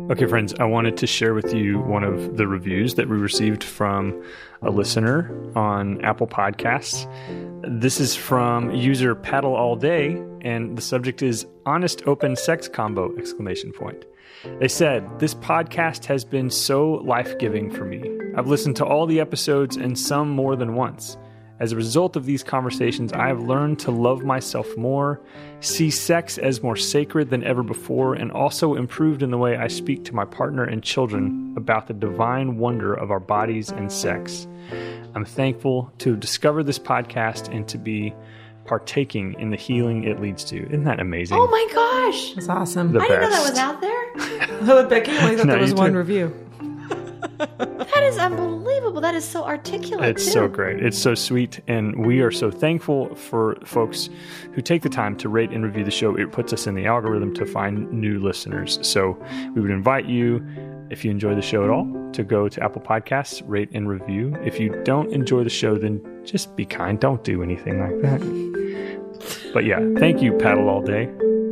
Okay, friends, I wanted to share with you one of the reviews that we received from a listener on Apple Podcasts. This is from user Paddle All Day, and the subject is Honest Open Sex Combo! They said, "This podcast has been so life-giving for me. I've listened to all the episodes and some more than once. As a result of these conversations, I have learned to love myself more, see sex as more sacred than ever before, and also improved in the way I speak to my partner and children about the divine wonder of our bodies and sex. I'm thankful to have discovered this podcast and to be partaking in the healing it leads to." Isn't that amazing? Oh my gosh. That's awesome. I didn't know that was out there. Becky only thought there was one review. That is unbelievable. That is so articulate. It's so great. It's so sweet. And we are so thankful for folks who take the time to rate and review the show. It puts us in the algorithm to find new listeners. So we would invite you, if you enjoy the show at all, to go to Apple Podcasts, rate and review. If you don't enjoy the show, then just be kind. Don't do anything like that. But yeah, thank you, Paddle All Day.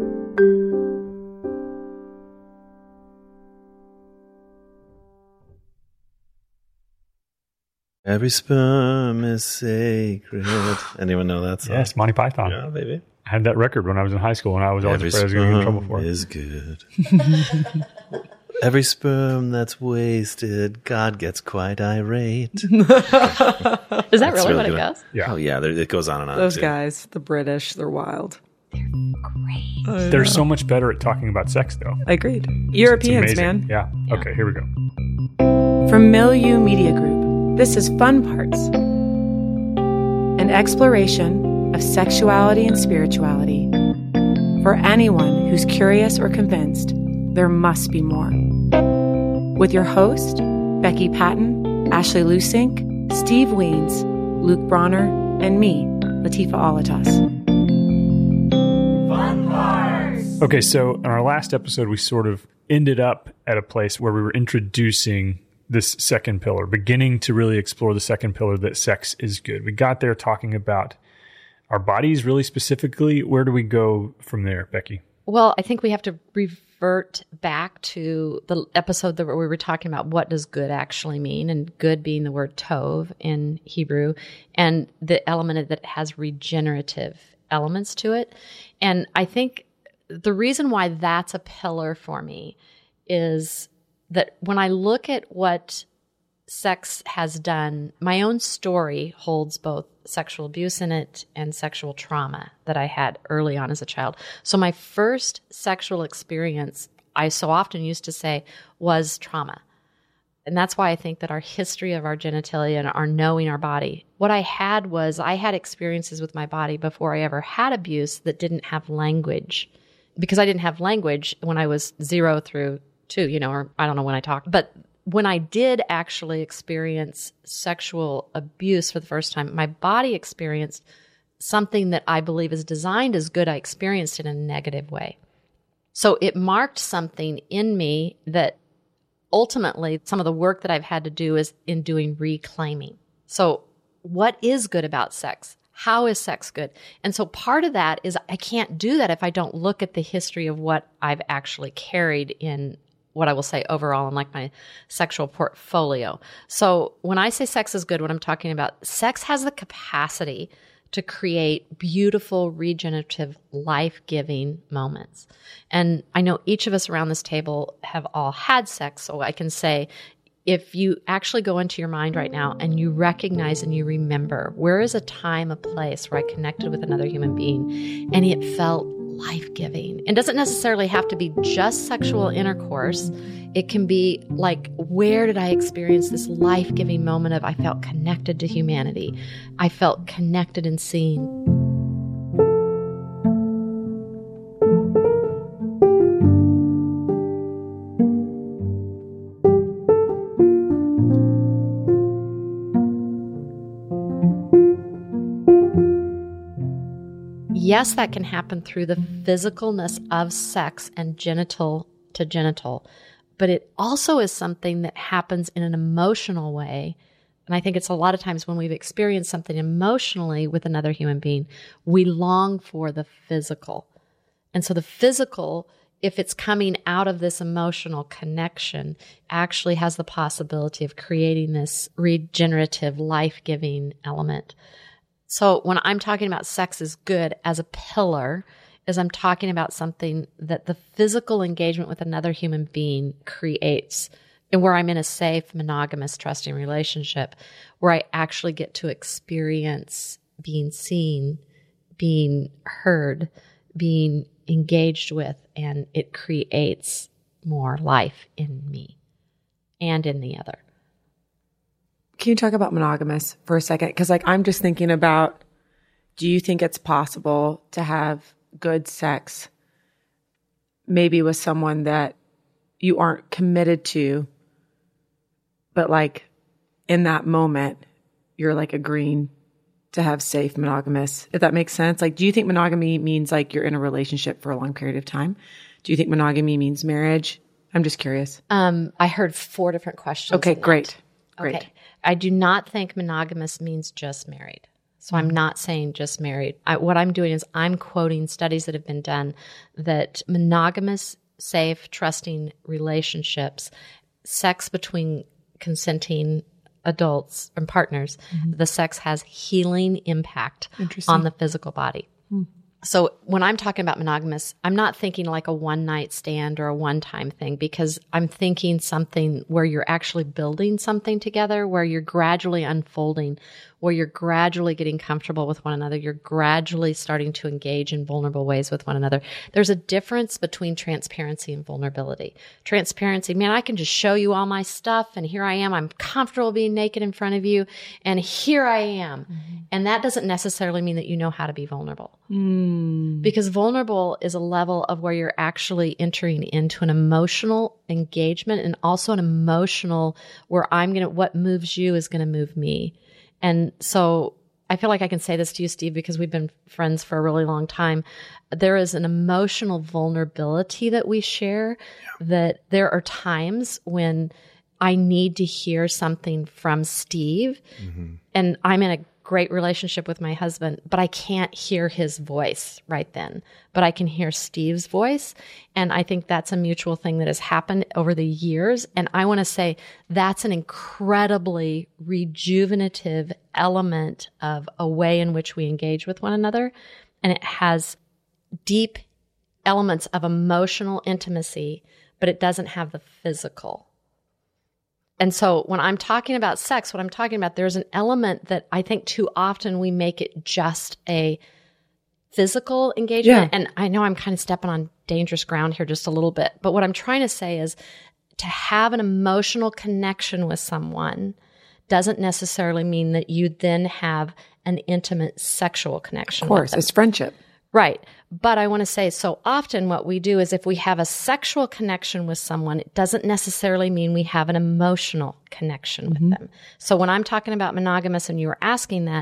Every sperm is sacred. Anyone know that song? Yes, Monty Python. Yeah, baby. I had that record when I was in high school, and I was always afraid I was going to get in trouble for it. Is good. Every sperm that's wasted, God gets quite irate. Is that really what it goes? Yeah. Oh, yeah. It goes on and on. Those too. guys, the British, they're wild. Great. They're so much better at talking about sex, though. Agreed. It's Europeans, amazing. man. Yeah. Okay, here we go. From Milieu Media Group, this is Fun Parts, an exploration of sexuality and spirituality for anyone who's curious or convinced there must be more. With your host, Becky Patton, Ashley Lusink, Steve Weens, Luke Bronner, and me, Latifa Alatas. Okay, so in our last episode, we sort of ended up at a place where we were introducing this second pillar, beginning to really explore the second pillar, that sex is good. We got there talking about our bodies really specifically. Where do we go from there, Becky? Well, I think we have to revert back to the episode that we were talking about what does good actually mean, and good being the word tov in Hebrew, and the element that has regenerative elements to it. And I think the reason why that's a pillar for me is that when I look at what sex has done, my own story holds both sexual abuse in it and sexual trauma that I had early on as a child. So my first sexual experience, I so often used to say, was trauma. And that's why I think that our history of our genitalia and our knowing our body, what I had was I had experiences with my body before I ever had abuse that didn't have language. Because I didn't have language when I was 0 through 2, or I don't know when I talked. But when I did actually experience sexual abuse for the first time, my body experienced something that I believe is designed as good. I experienced it in a negative way. So it marked something in me that ultimately some of the work that I've had to do is in doing reclaiming. So what is good about sex? How is sex good? And so part of that is I can't do that if I don't look at the history of what I've actually carried in what I will say overall in like my sexual portfolio. So when I say sex is good, what I'm talking about, sex has the capacity to create beautiful, regenerative, life-giving moments. And I know each of us around this table have all had sex, so I can say, if you actually go into your mind right now and you recognize and you remember, where is a time, a place where I connected with another human being and it felt life-giving? It doesn't necessarily have to be just sexual intercourse. It can be like, where did I experience this life-giving moment of I felt connected to humanity? I felt connected and seen. Yes, that can happen through the physicalness of sex and genital to genital, but it also is something that happens in an emotional way. And I think it's a lot of times when we've experienced something emotionally with another human being, we long for the physical. And so the physical if it's coming out of this emotional connection, actually has the possibility of creating this regenerative, life-giving element. So when I'm talking about sex is good as a pillar, is I'm talking about something that the physical engagement with another human being creates, and where I'm in a safe, monogamous, trusting relationship, where I actually get to experience being seen, being heard, being engaged with, and it creates more life in me and in the other. Can you talk about monogamous for a second? Because I'm just thinking about, do you think it's possible to have good sex maybe with someone that you aren't committed to, but in that moment, you're agreeing to have safe monogamous, if that makes sense? Do you think monogamy means you're in a relationship for a long period of time? Do you think monogamy means marriage? I'm just curious. I heard 4 different questions. Okay, great. Okay. I do not think monogamous means just married. So I'm not saying just married. What I'm doing is I'm quoting studies that have been done that monogamous, safe, trusting relationships, sex between consenting adults and partners, the sex has healing impact on the physical body. So when I'm talking about monogamous, I'm not thinking like a one-night stand or a one-time thing, because I'm thinking something where you're actually building something together, where you're gradually unfolding, where you're gradually getting comfortable with one another. You're gradually starting to engage in vulnerable ways with one another. There's a difference between transparency and vulnerability. Transparency, man, I can just show you all my stuff, and here I am. I'm comfortable being naked in front of you, and here I am. And that doesn't necessarily mean that you know how to be vulnerable. Because vulnerable is a level of where you're actually entering into an emotional engagement, and also an emotional where what moves you is going to move me. And so I feel like I can say this to you, Steve, because we've been friends for a really long time. There is an emotional vulnerability that we share, that there are times when I need to hear something from Steve, and I'm in a great relationship with my husband, but I can't hear his voice right then, but I can hear Steve's voice. And I think that's a mutual thing that has happened over the years. And I want to say that's an incredibly rejuvenative element of a way in which we engage with one another. And it has deep elements of emotional intimacy, but it doesn't have the physical. And so when I'm talking about sex, what I'm talking about, there's an element that I think too often we make it just a physical engagement. And I know I'm kind of stepping on dangerous ground here just a little bit, but what I'm trying to say is to have an emotional connection with someone doesn't necessarily mean that you then have an intimate sexual connection. Of course, it's friendship. Right. But I want to say, so often what we do is if we have a sexual connection with someone, it doesn't necessarily mean we have an emotional connection with them. So when I'm talking about monogamous and you were asking that,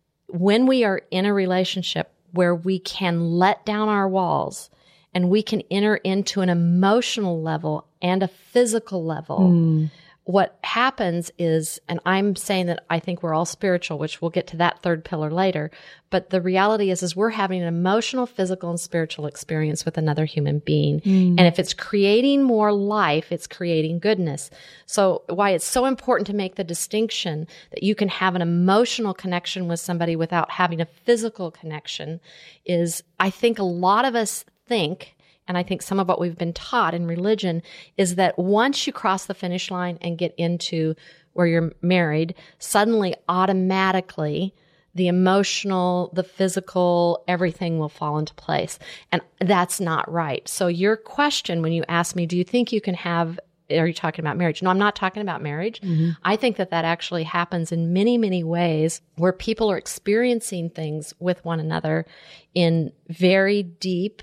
when we are in a relationship where we can let down our walls and we can enter into an emotional level and a physical level, what happens is, and I'm saying that I think we're all spiritual, which we'll get to that third pillar later, but the reality is we're having an emotional, physical, and spiritual experience with another human being. And if it's creating more life, it's creating goodness. So why it's so important to make the distinction that you can have an emotional connection with somebody without having a physical connection is, I think a lot of us think, and I think some of what we've been taught in religion is that once you cross the finish line and get into where you're married, suddenly automatically the emotional, the physical, everything will fall into place. And that's not right. So your question when you ask me, do you think you can have, are you talking about marriage? No, I'm not talking about marriage. I think that actually happens in many, many ways where people are experiencing things with one another in very deep,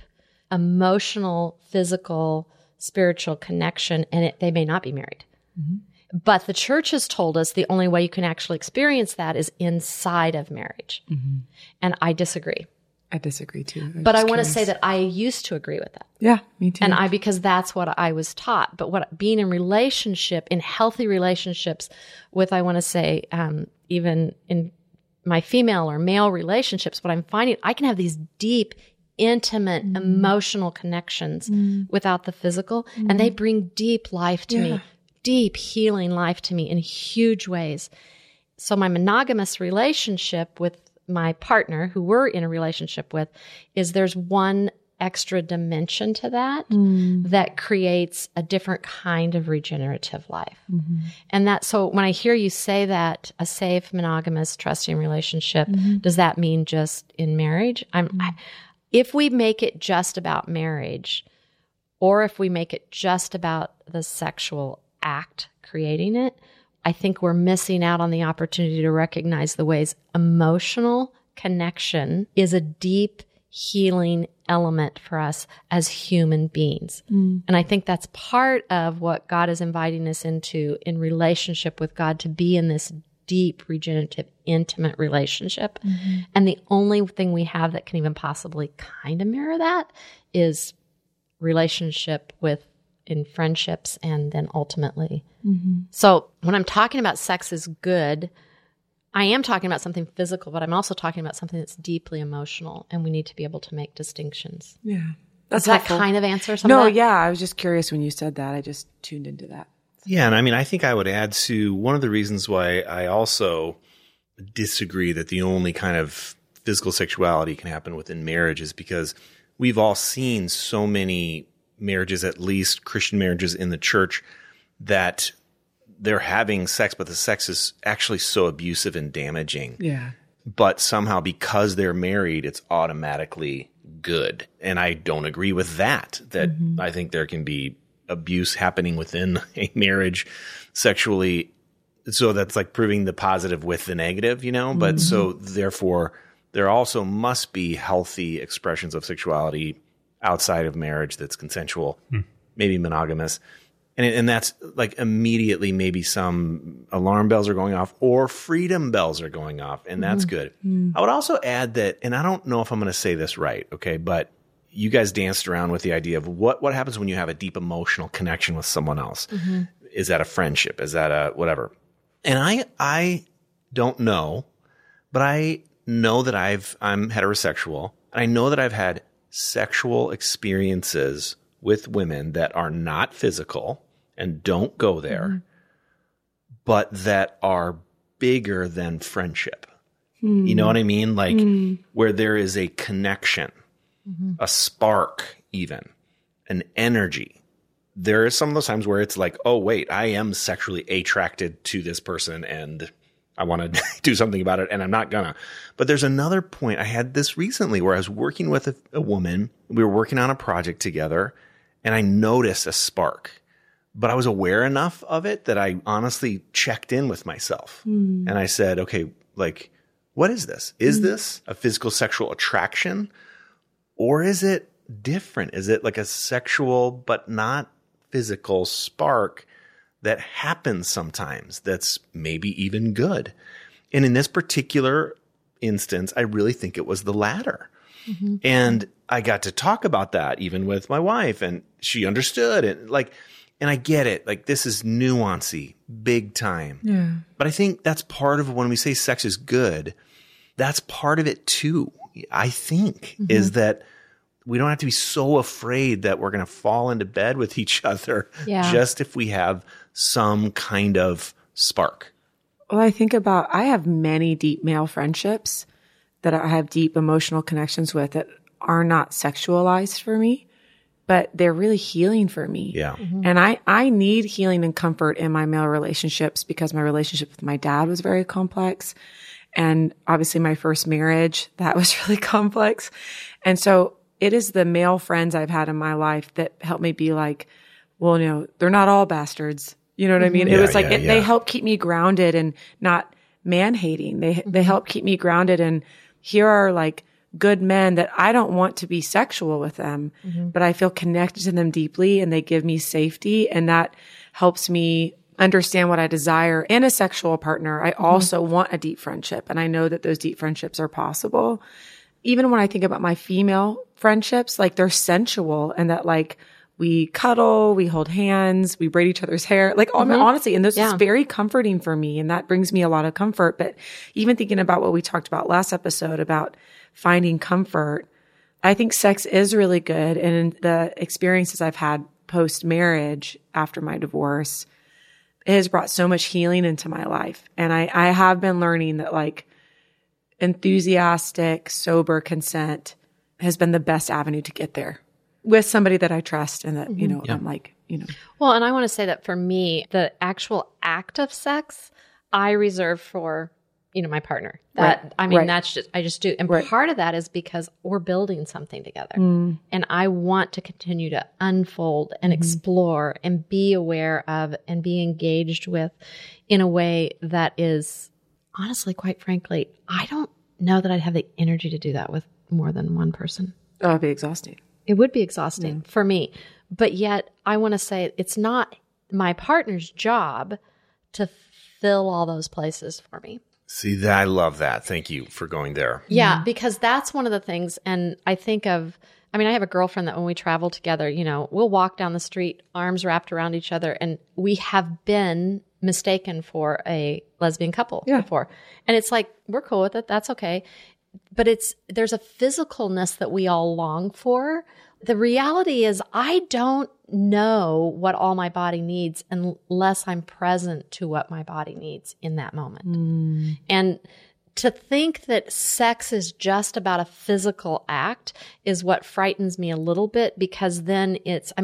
emotional, physical, spiritual connection, and they may not be married. But the church has told us the only way you can actually experience that is inside of marriage. And I disagree. I disagree too. But I want to say that I used to agree with that. Yeah, me too. And because that's what I was taught. But being in relationship, in healthy relationships with, I want to say, even in my female or male relationships, what I'm finding, I can have these deep, intimate emotional connections without the physical. And they bring deep life to me, deep healing life to me in huge ways. So my monogamous relationship with my partner, who we're in a relationship with, is there's one extra dimension to that that creates a different kind of regenerative life. And that, so when I hear you say that, a safe, monogamous, trusting relationship, does that mean just in marriage? If we make it just about marriage, or if we make it just about the sexual act creating it, I think we're missing out on the opportunity to recognize the ways emotional connection is a deep healing element for us as human beings. And I think that's part of what God is inviting us into in relationship with God, to be in this deep, regenerative, intimate relationship. And the only thing we have that can even possibly kind of mirror that is relationship in friendships, and then ultimately. So when I'm talking about sex is good, I am talking about something physical, but I'm also talking about something that's deeply emotional, and we need to be able to make distinctions. Yeah. Does that kind of answer something? No, yeah. I was just curious when you said that. I just tuned into that. Yeah, and I mean, I think I would add to one of the reasons why I also disagree that the only kind of physical sexuality can happen within marriage is because we've all seen so many marriages, at least Christian marriages in the church, that they're having sex, but the sex is actually so abusive and damaging. Yeah. But somehow because they're married, it's automatically good. And I don't agree with that, I think there can be abuse happening within a marriage sexually. So that's like proving the positive with the negative, but so therefore there also must be healthy expressions of sexuality outside of marriage that's consensual, maybe monogamous. And that's like immediately maybe some alarm bells are going off or freedom bells are going off, and that's good. I would also add that, and I don't know if I'm going to say this right, okay, but you guys danced around with the idea of what happens when you have a deep emotional connection with someone else. Is that a friendship? Is that a whatever? And I don't know, but I know that I'm heterosexual, and I know that I've had sexual experiences with women that are not physical and don't go there, but that are bigger than friendship. You know what I mean? Like where there is a connection, a spark even, an energy. There are some of those times where it's like, oh, wait, I am sexually attracted to this person and I want to do something about it, and I'm not gonna. But there's another point. I had this recently where I was working with a woman. We were working on a project together, and I noticed a spark. But I was aware enough of it that I honestly checked in with myself. And I said, okay, like, what is this? Is this a physical sexual attraction? Or is it different? Is it like a sexual but not physical spark that happens sometimes that's maybe even good? And in this particular instance, I really think it was the latter. And I got to talk about that even with my wife, and she understood it. And I get it. Like, this is nuancy, big time. Yeah. But I think that's part of when we say sex is good, that's part of it too, I think, is that we don't have to be so afraid that we're going to fall into bed with each other just if we have some kind of spark. Well, I have many deep male friendships that I have deep emotional connections with that are not sexualized for me, but they're really healing for me. Yeah. And I need healing and comfort in my male relationships because my relationship with my dad was very complex. And obviously my first marriage, that was really complex. And so it is the male friends I've had in my life that help me be like, well, they're not all bastards. You know what I mean? It was like, they help keep me grounded and not man hating. They help keep me grounded. And here are like good men that I don't want to be sexual with them, but I feel connected to them deeply and they give me safety. And that helps me understand what I desire in a sexual partner. I also want a deep friendship. And I know that those deep friendships are possible. Even when I think about my female friendships, like they're sensual and that like we cuddle, we hold hands, we braid each other's hair, like honestly, and this is very comforting for me. And that brings me a lot of comfort. But even thinking about what we talked about last episode about finding comfort, I think sex is really good. And in the experiences I've had post-marriage after my divorce, it has brought so much healing into my life. And I have been learning that like enthusiastic, sober consent has been the best avenue to get there with somebody that I trust and that, I'm like, Well, and I want to say that for me, the actual act of sex, I reserve for, my partner. That's just, I just do. And part of that is because we're building something together. And I want to continue to unfold and explore and be aware of and be engaged with in a way that is honestly, quite frankly, I don't know that I'd have the energy to do that with more than one person. Oh, it'd be exhausting. It would be exhausting for me. But yet I want to say it's not my partner's job to fill all those places for me. See, I love that. Thank you for going there. Yeah, because that's one of the things. And I think I have a girlfriend that when we travel together, we'll walk down the street, arms wrapped around each other. And we have been mistaken for a lesbian couple before. And it's like, we're cool with it. That's okay. But there's a physicalness that we all long for. The reality is I don't know what all my body needs unless I'm present to what my body needs in that moment. And to think that sex is just about a physical act is what frightens me a little bit, because then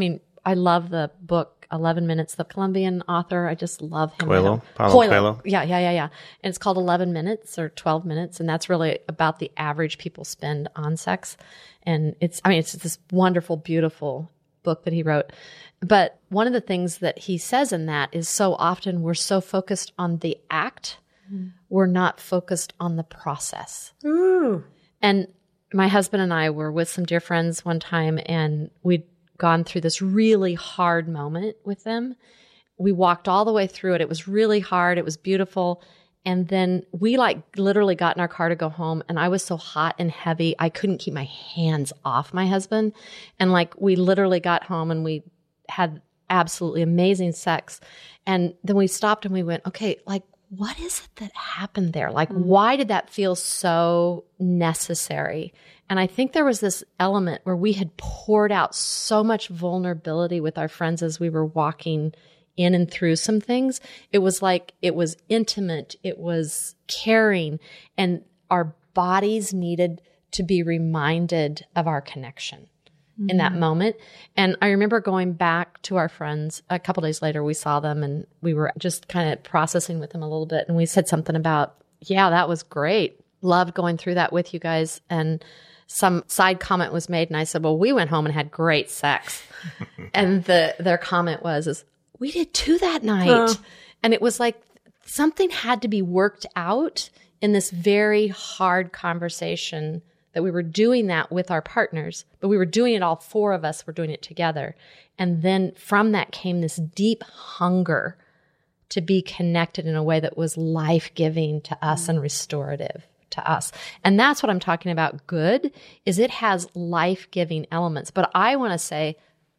I love the book 11 Minutes, the Colombian author. I just love him. Paulo Coelho. Yeah. And it's called 11 Minutes or 12 Minutes. And that's really about the average people spend on sex. And it's this wonderful, beautiful book that he wrote. But one of the things that he says in that is so often we're so focused on the act, we're not focused on the process. Ooh. And my husband and I were with some dear friends one time, and we'd gone through this really hard moment with them. We walked all the way through it. It was really hard. It was beautiful. And then we literally got in our car to go home, and I was so hot and heavy, I couldn't keep my hands off my husband. And we literally got home and we had absolutely amazing sex. And then we stopped and we went, okay, what is it that happened there? Why did that feel so necessary? And I think there was this element where we had poured out so much vulnerability with our friends as we were walking in and through some things. It was intimate, it was caring, and our bodies needed to be reminded of our connection in that moment. And I remember going back to our friends a couple days later. We saw them and we were just kind of processing with them a little bit. And we said something about, yeah, that was great. Loved going through that with you guys. And some side comment was made. And I said, well, we went home and had great sex. And their comment was, we did too that night. And it was like something had to be worked out in this very hard conversation, that we were doing that with our partners, but we were doing it, all four of us were doing it together. And then from that came this deep hunger to be connected in a way that was life-giving to us and restorative to us. And that's what I'm talking about. Good is it has life-giving elements. But I want to say,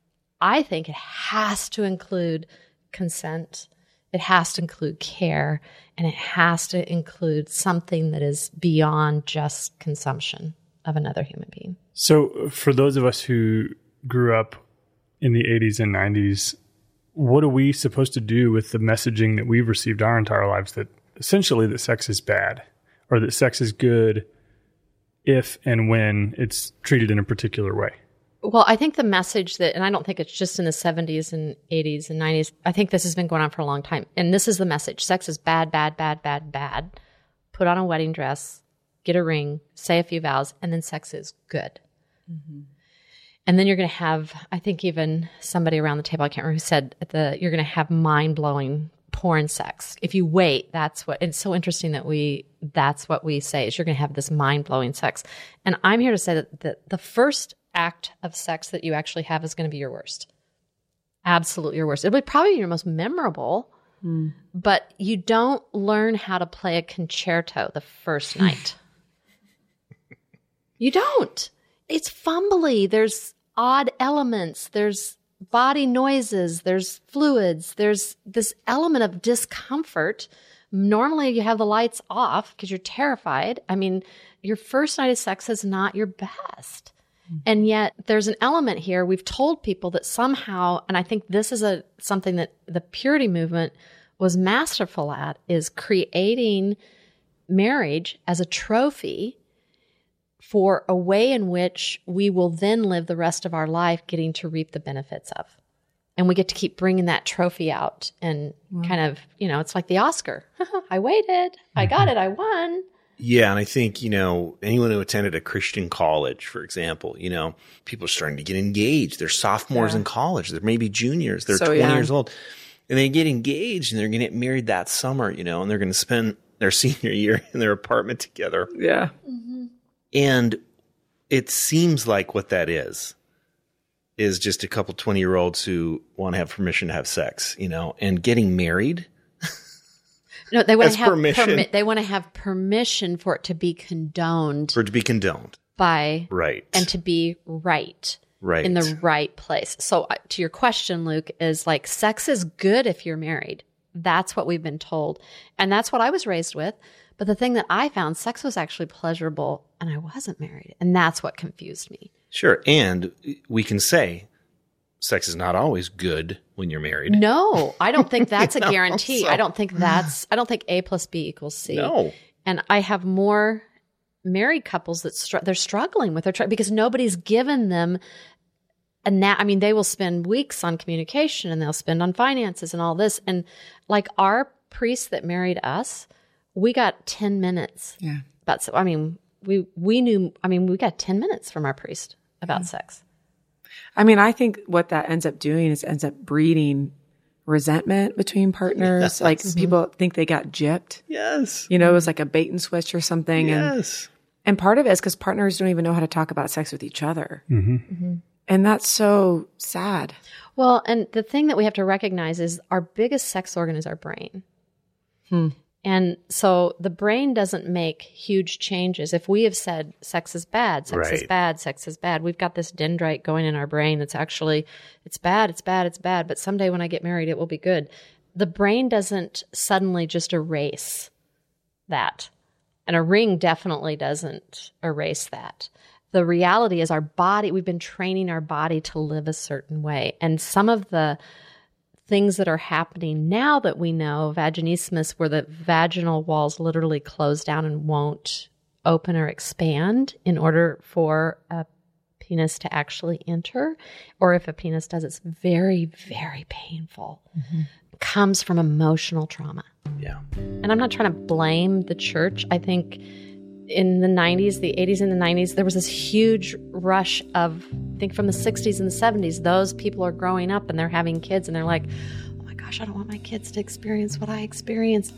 I think it has to include consent. It has to include care, and it has to include something that is beyond just consumption of another human being. So for those of us who grew up in the 80s and 90s, what are we supposed to do with the messaging that we've received our entire lives, that essentially that sex is bad, or that sex is good if and when it's treated in a particular way? Well, I think the message that, and I don't think it's just in the 70s and 80s and 90s, I think this has been going on for a long time. And this is the message. Sex is bad, bad, bad, bad, bad. Put on a wedding dress, get a ring, say a few vows, and then sex is good. Mm-hmm. And then you're going to have, I think even somebody around the table, I can't remember who said, you're going to have mind-blowing porn sex. If you wait, that's what, it's so interesting that that's what we say, is you're going to have this mind-blowing sex. And I'm here to say that the first act of sex that you actually have is going to be your worst. Absolutely your worst. It'll be probably your most memorable, but you don't learn how to play a concerto the first night. You don't. It's fumbly. There's odd elements. There's body noises. There's fluids. There's this element of discomfort. Normally you have the lights off because you're terrified. I mean, your first night of sex is not your best. And yet there's an element here. We've told people that somehow, and I think this is something that the purity movement was masterful at, is creating marriage as a trophy for a way in which we will then live the rest of our life getting to reap the benefits of. And we get to keep bringing that trophy out and kind of, it's like the Oscar. I waited. I got it. I won. Yeah. And I think, anyone who attended a Christian college, for example, people are starting to get engaged. They're sophomores in college. They're maybe juniors. They're 20 years old. And they get engaged and they're going to get married that summer, and they're going to spend their senior year in their apartment together. Yeah. Mm-hmm. And it seems like what that is just a couple 20-year-olds who want to have permission to have sex, and getting married. No, they want to have permission. They want to have permission for it to be condoned. For it to be condoned. By. Right. And to be right. Right. In the right place. So to your question, Luke, is like sex is good if you're married. That's what we've been told. And that's what I was raised with. But the thing that I found, sex was actually pleasurable and I wasn't married. And that's what confused me. Sure. And we can say sex is not always good when you're married. No, I don't think that's a guarantee. I don't think A plus B equals C. No. And I have more married couples that they're struggling with because nobody's given them they will spend weeks on communication and they'll spend on finances and all this. And like our priest that married us, we got 10 minutes. Yeah. We got 10 minutes from our priest about sex. I think what that ends up doing is ends up breeding resentment between partners. Yes. Like people think they got gypped. Yes. It was like a bait and switch or something. Yes. And part of it is because partners don't even know how to talk about sex with each other. Mm-hmm. Mm-hmm. And that's so sad. Well, and the thing that we have to recognize is our biggest sex organ is our brain. And so the brain doesn't make huge changes. If we have said sex is bad, sex is bad, sex is bad, we've got this dendrite going in our brain that's actually, it's bad, it's bad, it's bad, but someday when I get married, it will be good. The brain doesn't suddenly just erase that. And a ring definitely doesn't erase that. The reality is our body, we've been training our body to live a certain way. And some of the things that are happening now that we know, vaginismus, where the vaginal walls literally close down and won't open or expand in order for a penis to actually enter, or if a penis does, it's very, very painful, comes from emotional trauma. Yeah. And I'm not trying to blame the church. I think in the 90s, the 80s and the 90s, there was this huge rush of, I think from the 60s and the 70s, those people are growing up and they're having kids and they're like, oh my gosh, I don't want my kids to experience what I experienced.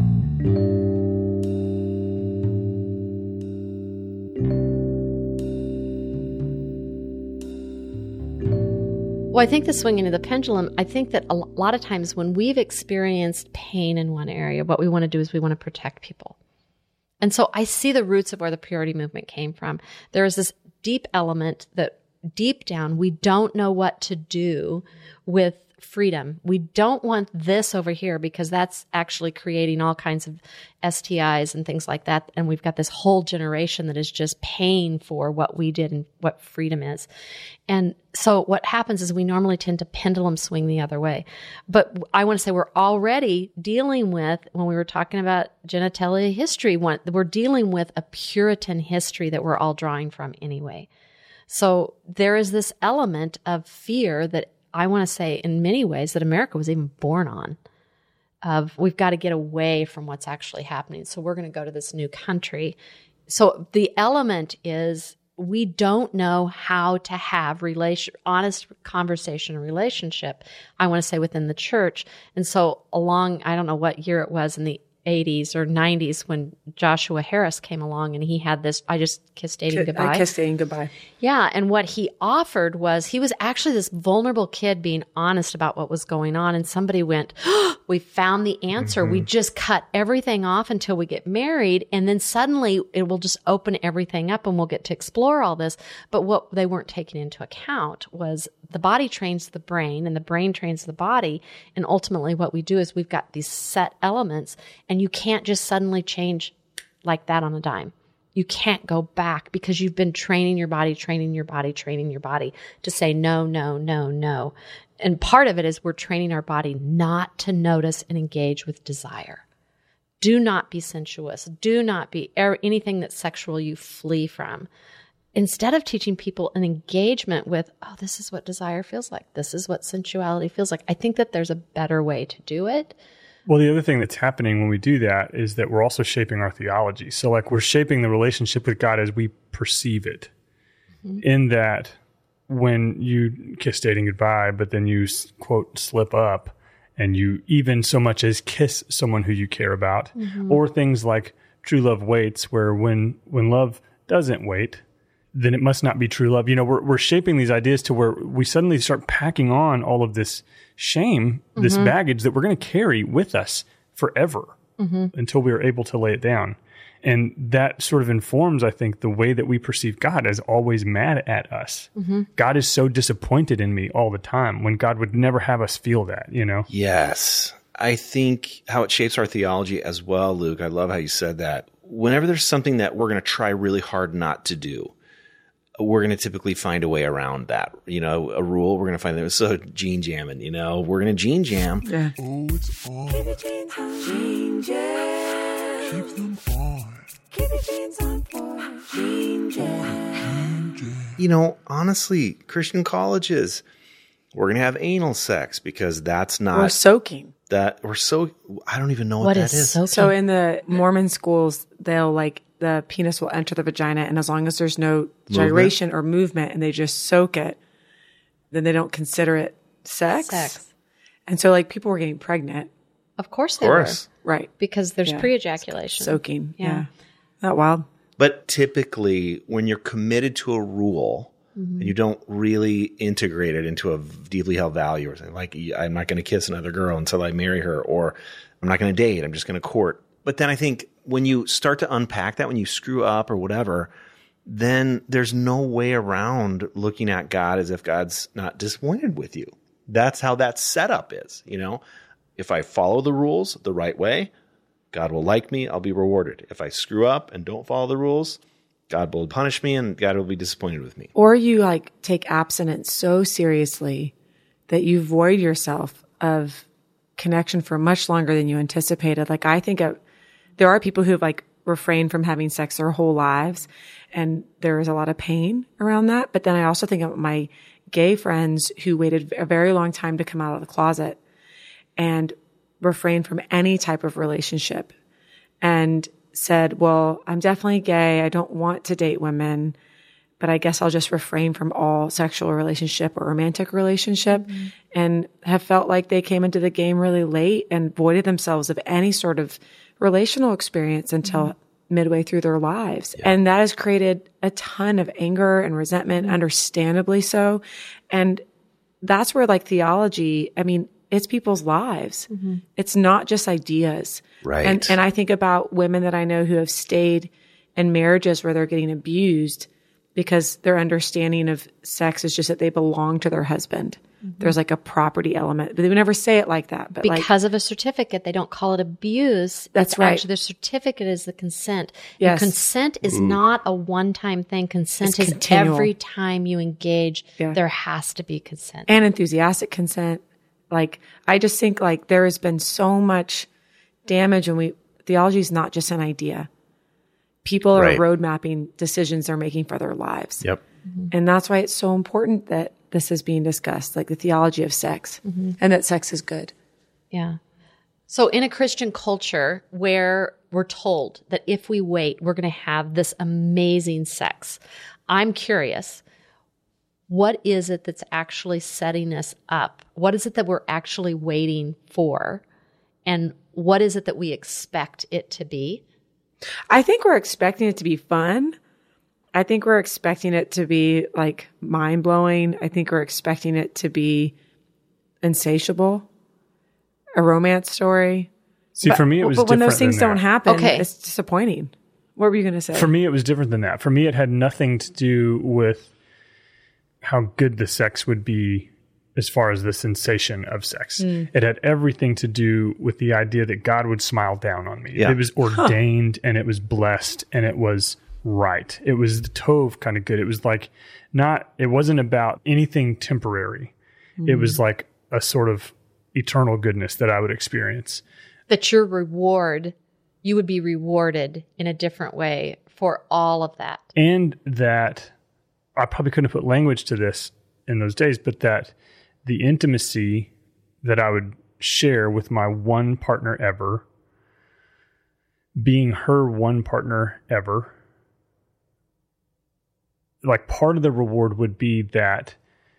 Well, I think the swinging of the pendulum, I think that a lot of times when we've experienced pain in one area, what we want to do is we want to protect people. And so I see the roots of where the purity movement came from. There is this deep element that deep down, we don't know what to do with freedom. We don't want this over here because that's actually creating all kinds of STIs and things like that. And we've got this whole generation that is just paying for what we did and what freedom is. And so what happens is we normally tend to pendulum swing the other way. But I want to say we're already dealing with, when we were talking about genitalia history, we're dealing with a Puritan history that we're all drawing from anyway. So there is this element of fear that I want to say in many ways that America was even born on, of we've got to get away from what's actually happening. So we're going to go to this new country. So the element is we don't know how to have honest conversation and relationship, I want to say, within the church. And so I don't know what year it was in the 80s or 90s when Joshua Harris came along and he had this, I just kissed dating goodbye. I kissed dating goodbye. Yeah. And what he offered was, he was actually this vulnerable kid being honest about what was going on. And somebody went, oh, we found the answer. We just cut everything off until we get married. And then suddenly it will just open everything up and we'll get to explore all this. But what they weren't taking into account was the body trains the brain and the brain trains the body. And ultimately what we do is we've got these set elements and you can't just suddenly change like that on a dime. You can't go back because you've been training your body to say no, no, no, no. And part of it is we're training our body not to notice and engage with desire. Do not be sensuous. Do not be anything that's sexual you flee from. Instead of teaching people an engagement with, oh, this is what desire feels like. This is what sensuality feels like. I think that there's a better way to do it. Well, the other thing that's happening when we do that is that we're also shaping our theology. So like we're shaping the relationship with God as we perceive it. Mm-hmm. In that when you kiss dating goodbye, but then you, quote, slip up and you even so much as kiss someone who you care about, or things like true love waits, where when love doesn't wait, then it must not be true love. You know, we're shaping these ideas to where we suddenly start packing on all of this shame, this baggage that we're going to carry with us forever until we are able to lay it down. And that sort of informs, I think, the way that we perceive God as always mad at us. God is so disappointed in me all the time, when God would never have us feel that, you know? Yes. I think how it shapes our theology as well, Luke. I love how you said that. Whenever there's something that we're going to try really hard not to do, we're going to typically find a way around that. You know, a rule, we're going to find that. So gene jamming, you know, we're going to gene jam. Yeah. Oh, it's on. Keep the jeans on. Gene jam. Keep them on. Keep the jeans on for gene jam. You know, honestly, Christian colleges, we're going to have anal sex because that's not. Or soaking. I don't even know what that is. Soaking? So in the Mormon schools, they'll the penis will enter the vagina, and as long as there's no gyration or movement and they just soak it, then they don't consider it sex. And so people were getting pregnant. Of course they were. Right. Because there's pre-ejaculation. Soaking. Yeah. Isn't that wild? But typically, when you're committed to a rule and you don't really integrate it into a deeply held value, or something like, I'm not going to kiss another girl until I marry her, or I'm not going to date, I'm just going to court. But then I think when you start to unpack that, when you screw up or whatever, then there's no way around looking at God as if God's not disappointed with you. That's how that setup is, you know? If I follow the rules the right way, God will like me, I'll be rewarded. If I screw up and don't follow the rules, God will punish me and God will be disappointed with me. Or you take abstinence so seriously that you void yourself of connection for much longer than you anticipated. I think there are people who have refrained from having sex their whole lives, and there is a lot of pain around that. But then I also think of my gay friends who waited a very long time to come out of the closet and refrained from any type of relationship and said, well, I'm definitely gay. I don't want to date women, but I guess I'll just refrain from all sexual relationship or romantic relationship, and have felt like they came into the game really late and voided themselves of any sort of relational experience until midway through their lives. Yeah. And that has created a ton of anger and resentment, understandably so. And that's where theology, it's people's lives. It's not just ideas. Right. And I think about women that I know who have stayed in marriages where they're getting abused because their understanding of sex is just that they belong to their husband. There's a property element, but they would never say it like that. But because of a certificate, they don't call it abuse. That's right. Actually, the certificate is the consent. Yes. And consent is not a one-time thing. Consent is continual. Every time you engage, there has to be consent. And enthusiastic consent. I just think there has been so much damage, and theology is not just an idea. People are road mapping decisions they're making for their lives. Yep. And that's why it's so important that this is being discussed, the theology of sex, and that sex is good. Yeah. So in a Christian culture where we're told that if we wait, we're going to have this amazing sex, I'm curious, what is it that's actually setting us up? What is it that we're actually waiting for? And what is it that we expect it to be? I think we're expecting it to be fun. I think we're expecting it to be mind-blowing. I think we're expecting it to be insatiable, a romance story. See, for me, it was different. But when those things than don't that. happen, Okay. it's disappointing. What were you going to say? For me, it was different than that. For me, it had nothing to do with how good the sex would be as far as the sensation of sex. It had everything to do with the idea that God would smile down on me. Yeah. It was ordained and it was blessed and it was right. It was the tov kind of good. It was like it wasn't about anything temporary. It was like a sort of eternal goodness that I would experience. That you would be rewarded in a different way for all of that. And that I probably couldn't have put language to this in those days, but that the intimacy that I would share with my one partner ever, being her one partner ever, like part of the reward would be that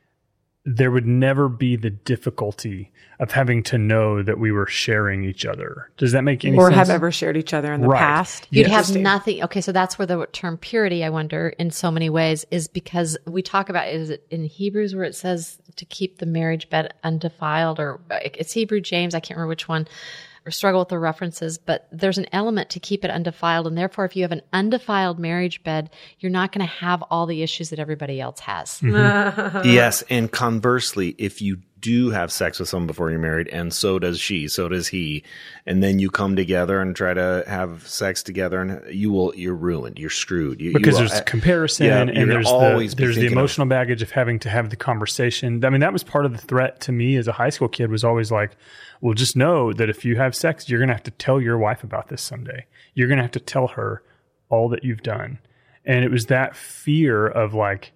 there would never be the difficulty of having to know that we were sharing each other. Does that make any sense? Or have ever shared each other in the past. You'd have nothing. Okay, so that's where the term purity, I wonder, in so many ways, is because we talk about, is it in Hebrews where it says to keep the marriage bed undefiled, or it's Hebrew, James, I can't remember which one, or struggle with the references, but there's an element to keep it undefiled. And therefore, if you have an undefiled marriage bed, you're not going to have all the issues that everybody else has. Mm-hmm. Yes. And conversely, if you do have sex with someone before you're married, and so does she, so does he, and then you come together and try to have sex together, and you're ruined. You're screwed. Because there's comparison, and there's the emotional baggage of having to have the conversation. I mean, that was part of the threat to me as a high school kid, was always like, well, just know that if you have sex, you're going to have to tell your wife about this someday. You're going to have to tell her all that you've done. And it was that fear of like,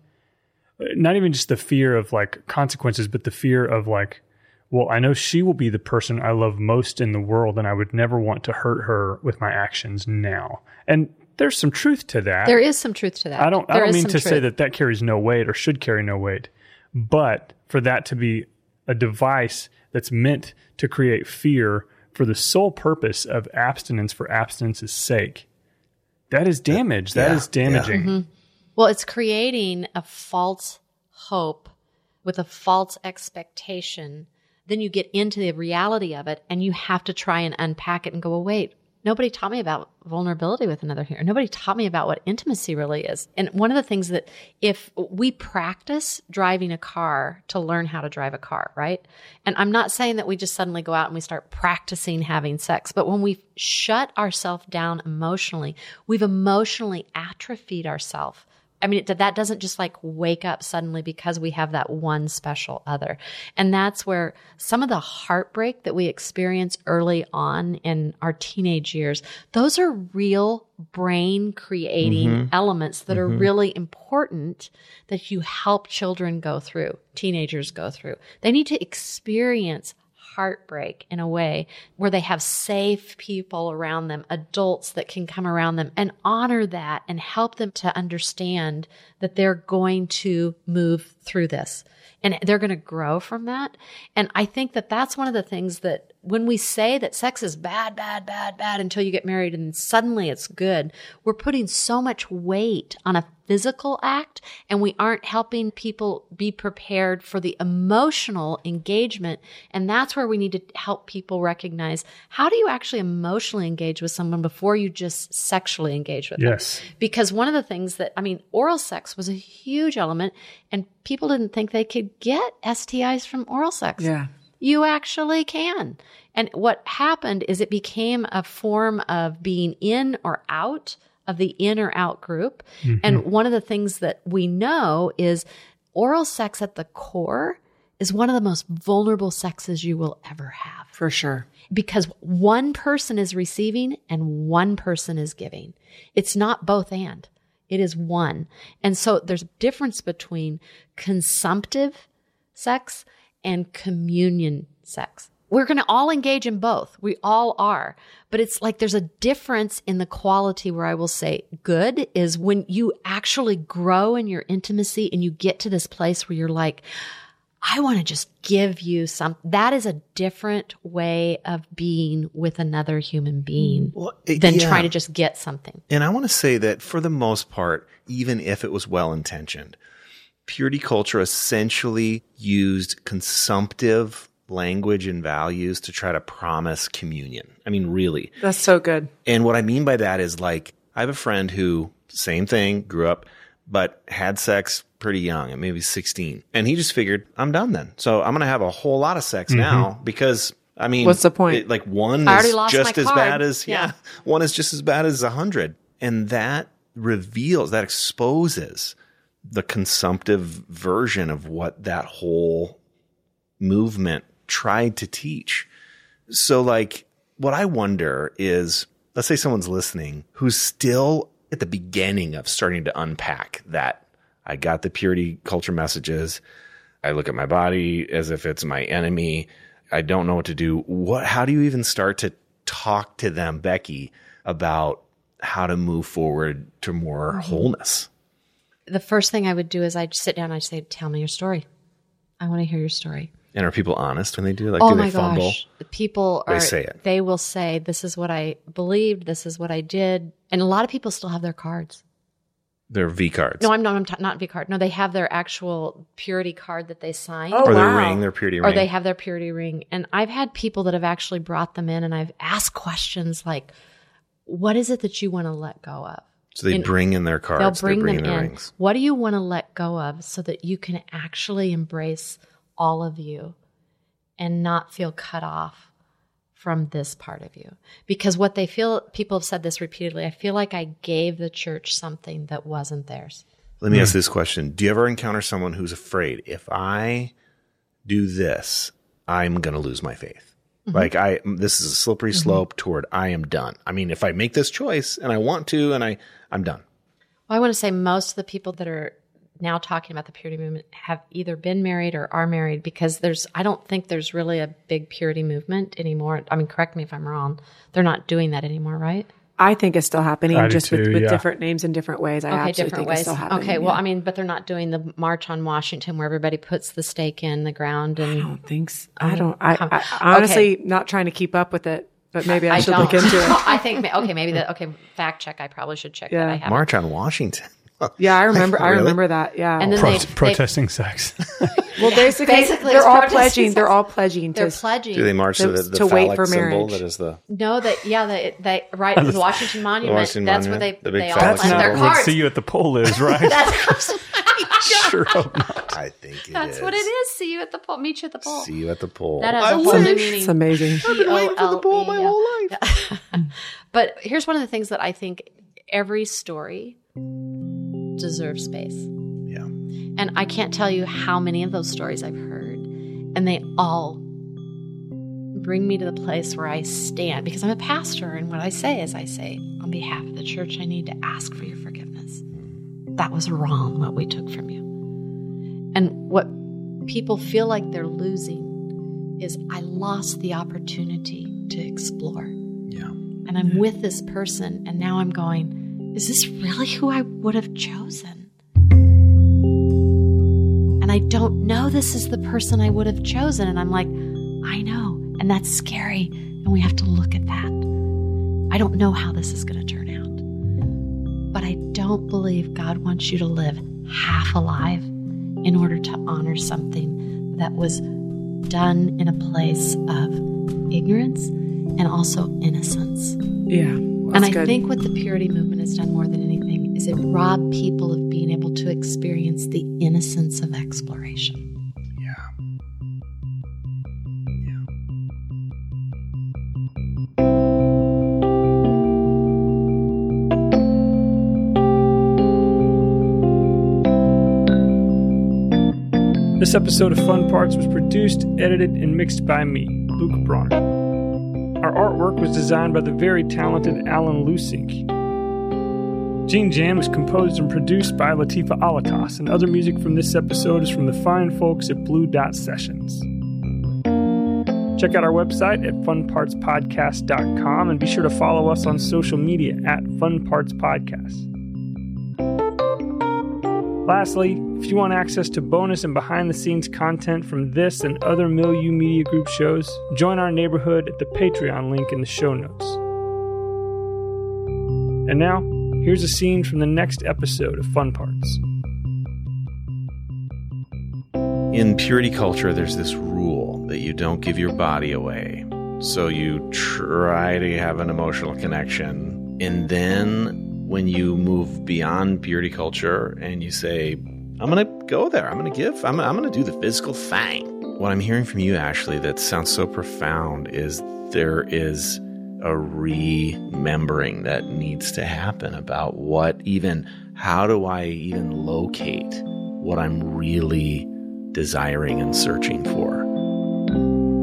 not even just the fear of like consequences, but the fear of like, well, I know she will be the person I love most in the world, and I would never want to hurt her with my actions now. And there's some truth to that. There is some truth to that. I don't mean to say that carries no weight or should carry no weight, but for that to be a device that's meant to create fear for the sole purpose of abstinence for abstinence's sake, that is damage. That is damaging. Mm-hmm. Well, it's creating a false hope with a false expectation. Then you get into the reality of it, and you have to try and unpack it and go, well, wait, nobody taught me about vulnerability with another here. Nobody taught me about what intimacy really is. And one of the things that if we practice driving a car to learn how to drive a car, right? And I'm not saying that we just suddenly go out and we start practicing having sex, but when we shut ourselves down emotionally, we've emotionally atrophied ourselves. I mean, that doesn't just like wake up suddenly because we have that one special other. And that's where some of the heartbreak that we experience early on in our teenage years, those are real brain creating elements that are really important that you help children go through, teenagers go through. They need to experience heartbreak in a way where they have safe people around them, adults that can come around them and honor that and help them to understand that they're going to move through this and they're going to grow from that. And I think that that's one of the things that when we say that sex is bad, bad, bad, bad until you get married and suddenly it's good, we're putting so much weight on a physical act, and we aren't helping people be prepared for the emotional engagement. And that's where we need to help people recognize, how do you actually emotionally engage with someone before you just sexually engage with them? Because one of the things that, I mean, oral sex was a huge element, and people didn't think they could get STIs from oral sex. Yeah. You actually can. And what happened is it became a form of being in or out of the in or out group. And one of the things that we know is oral sex at the core is one of the most vulnerable sexes you will ever have. For sure. Because one person is receiving and one person is giving. It's not both and. It is one. And so there's a difference between consumptive sex and communion sex. We're going to all engage in both. We all are. But it's like there's a difference in the quality where I will say good is when you actually grow in your intimacy and you get to this place where you're like, I want to just give you some. That is a different way of being with another human being than trying to just get something. And I want to say that for the most part, even if it was well-intentioned, purity culture essentially used consumptive language and values to try to promise communion. I mean, really. That's so good. And what I mean by that is, like, I have a friend who, same thing, grew up, but had sex pretty young, maybe 16. And he just figured, I'm done then. So I'm going to have a whole lot of sex now because, I mean, what's the point? One is just as bad as, one is just as bad as 100. And that reveals, that exposes the consumptive version of what that whole movement tried to teach. So like, what I wonder is, let's say someone's listening who's still at the beginning of starting to unpack that. I got the purity culture messages. I look at my body as if it's my enemy. I don't know what to do. How do you even start to talk to them, Becky, about how to move forward to more wholeness? The first thing I would do is I'd sit down and I'd say, tell me your story. I want to hear your story. And are people honest when they do? Like, oh do my they fumble? gosh. The people are, They say it. They will say, this is what I believed. This is what I did. And a lot of people still have their cards. They're V cards. No, I'm not V card. No, they have their actual purity card that they sign. Oh, or their wow. ring, their purity ring. Or they have their purity ring. And I've had people that have actually brought them in and I've asked questions like, what is it that you want to let go of? So they bring in their cards. They'll bring them their in. rings. What do you want to let go of so that you can actually embrace all of you and not feel cut off from this part of you? Because what they feel, people have said this repeatedly, I feel like I gave the church something that wasn't theirs. Let me ask this question. Do you ever encounter someone who's afraid, if I do this, I'm going to lose my faith? Like this is a slippery slope toward I am done. I mean, if I make this choice and I want to, and I'm done. Well, I want to say most of the people that are now talking about the purity movement have either been married or are married, because I don't think there's really a big purity movement anymore. I mean, correct me if I'm wrong. They're not doing that anymore, right? I think it's still happening, I do just too, with yeah. different names in different ways. I Okay, absolutely different think ways. it's still happening. Okay, well, yeah. I mean, but they're not doing the March on Washington where everybody puts the stake in the ground I and don't think so. I honestly not trying to keep up with it, but maybe I should look into it. I think maybe fact check. I probably should check Yeah. that. I haven't. March on Washington. Yeah, I remember. I Really? remember that. Yeah. And then Protesting sex. well, basically, basically they're it's all protesting pledging. sex. They're all pledging they're to. pledging. Do they march to the to wait phallic for symbol marriage. that is the... No, they right the Washington Monument. Washington that's Monument, where the big they all phallic pledge Not their what cards. See You at the Pole is, right? That's Sure hope not. I think it is. that's what it is. See you at the pole. Meet you at the pole. See you at the pole. That has I a whole new wish. meaning. It's amazing. I've been waiting for the pole my whole life. But here's one of the things that I think every story deserves space. Yeah. And I can't tell you how many of those stories I've heard. And they all bring me to the place where I stand, because I'm a pastor. And what I say is, I say, on behalf of the church, I need to ask for your forgiveness. That was wrong, what we took from you. And what people feel like they're losing is, I lost the opportunity to explore. Yeah. And I'm with this person, and now I'm going, is this really who I would have chosen? And I don't know this is the person I would have chosen. And I'm like, I know. And that's scary. And we have to look at that. I don't know how this is going to turn out. But I don't believe God wants you to live half alive in order to honor something that was done in a place of ignorance and also innocence. Yeah. And I think what the purity movement has done more than anything is it robbed people of being able to experience the innocence of exploration. This episode of Fun Parts was produced, edited, and mixed by me, Luke Bronner. Our artwork was designed by the very talented Alan Lusink. Gene Jam was composed and produced by Latifa Alatas, and other music from this episode is from the fine folks at Blue Dot Sessions. Check out our website at funpartspodcast.com and be sure to follow us on social media at Fun Parts Podcast. Lastly, if you want access to bonus and behind-the-scenes content from this and other Milieu Media Group shows, join our neighborhood at the Patreon link in the show notes. And now, here's a scene from the next episode of Fun Parts. In purity culture, there's this rule that you don't give your body away. So you try to have an emotional connection, and then when you move beyond purity culture and you say, I'm going to go there, I'm going to give, I'm going to do the physical thing. What I'm hearing from you, Ashley, that sounds so profound is there is a remembering that needs to happen about how do I even locate what I'm really desiring and searching for.